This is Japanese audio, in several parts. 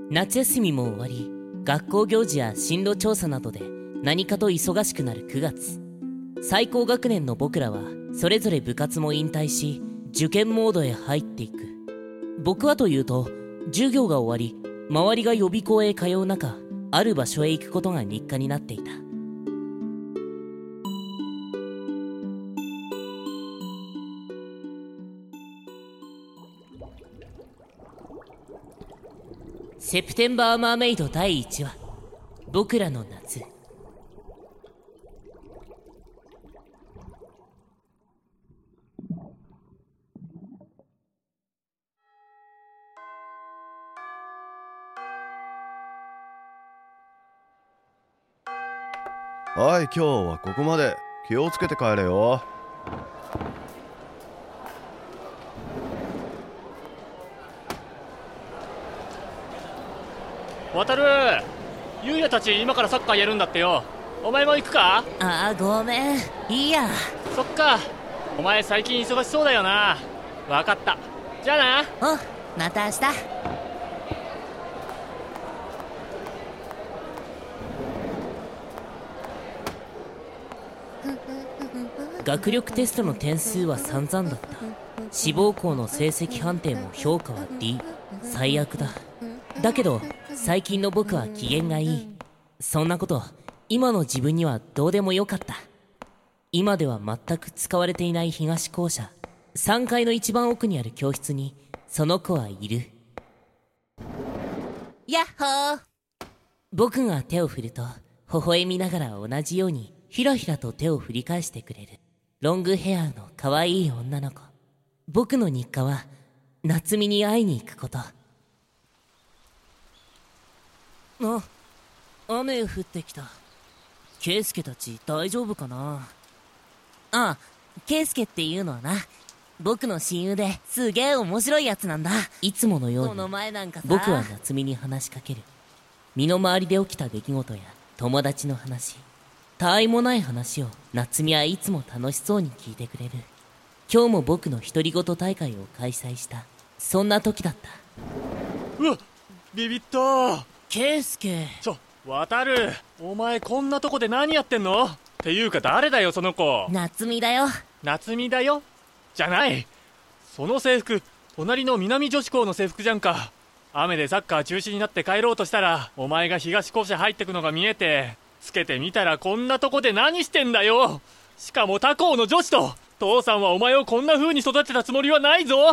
夏休みも終わり、学校行事や進路調査などで何かと忙しくなる9月。最高学年の僕らはそれぞれ部活も引退し、受験モードへ入っていく。僕はというと、授業が終わり周りが予備校へ通う中、ある場所へ行くことが日課になっていた。セプテンバーマーメイド第1話、僕らの夏。 はい、今日はここまで。気をつけて帰れよ。 渡る、ゆうやたち今からサッカーやるんだってよ。お前も行くか？ ああ、ごめん、いいや。 そっか、お前最近忙しそうだよな。わかった、じゃあな。 お、また明日。学力テストの点数は散々だった。志望校の成績判定も評価は D。 最悪だ。だけど最近の僕は機嫌がいい。そんなこと今の自分にはどうでもよかった。今では全く使われていない東校舎3階の一番奥にある教室にその子はいる。やっほー。僕が手を振ると微笑みながら同じようにひらひらと手を振り返してくれるロングヘアの可愛い女の子。僕の日課は夏美に会いに行くこと。雨降ってきた。ケイスケたち大丈夫かな。ああ、ケイスケっていうのはな、僕の親友ですげえ面白いやつなんだ。いつものように僕は夏美に話しかける。身の回りで起きた出来事や友達の話、たわいもない話を夏美はいつも楽しそうに聞いてくれる。今日も僕の独り言大会を開催した。そんな時だった。 うわっ、ビビった。 ケイスケ。 渡る、お前こんなとこで何やってんの？っていうか誰だよその子。 夏美だよ。 夏美だよじゃない。その制服、隣の南女子校の制服じゃんか。雨でサッカー中止になって帰ろうとしたら、お前が東校舎入ってくのが見えて、つけてみたらこんなとこで何してんだよ。しかも他校の女子と。父さんはお前をこんな風に育てたつもりはないぞ。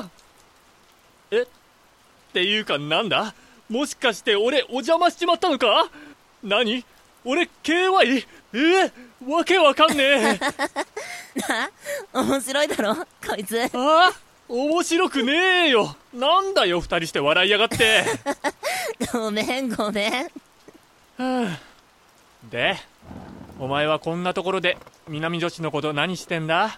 っていうかなんだ、もしかして俺お邪魔しちまったのか？何？俺 KY？ わけわかんねえ。 面白いだろこいつ。 面白くねえよ。なんだよ二人して笑いやがって。 ごめん。 で、お前はこんなところで南女子のこと何してんだ？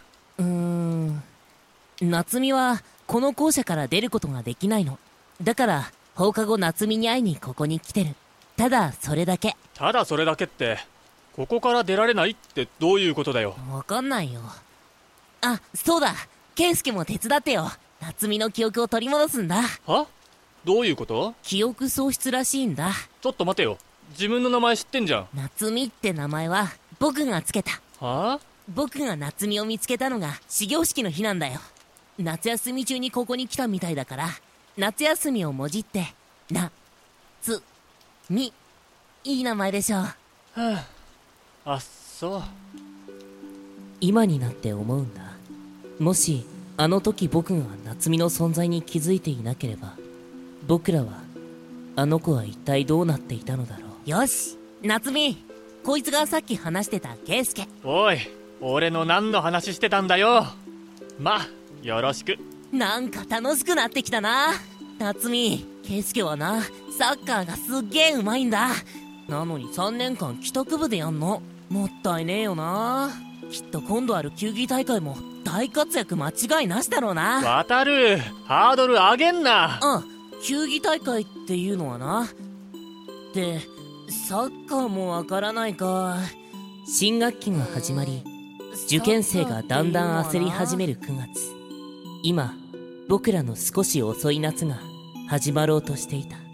夏美はこの校舎から出ることができないの。だから放課後夏美に会いにここに来てる。ただそれだけ。 ただそれだけって、ここから出られないってどういうことだよ。 わかんないよ。あ、そうだ、ケイスケも手伝ってよ。夏美の記憶を取り戻すんだ。 は？どういうこと？ 記憶喪失らしいんだ。 ちょっと待てよ、自分の名前知ってんじゃん。 夏美って名前は僕がつけた。 は？ 僕が夏美を見つけたのが始業式の日なんだよ。夏休み中にここに来たみたいだから、夏休みをもじってなつみ、いい名前でしょ。 あ、そう。 今になって思うんだ。もしあの時僕が夏美の存在に気づいていなければ、僕らは、あの子は一体どうなっていたのだろう。よし、夏美、こいつがさっき話してたケイスケ。 おい、俺の何の話してたんだよ。ま、よろしく。 なんか楽しくなってきたな。夏美、ケイスケはな、サッカーがすっげえうまいんだ。なのに3年間帰宅部でやんの。もったいねえよな。きっと今度ある球技大会も大活躍間違いなしだろうな。 渡る、ハードル上げんな。 球技大会っていうのはな。で、サッカーもわからないか。新学期が始まり、受験生がだんだん焦り始める9月。今僕らの少し遅い夏が始まろうとしていた。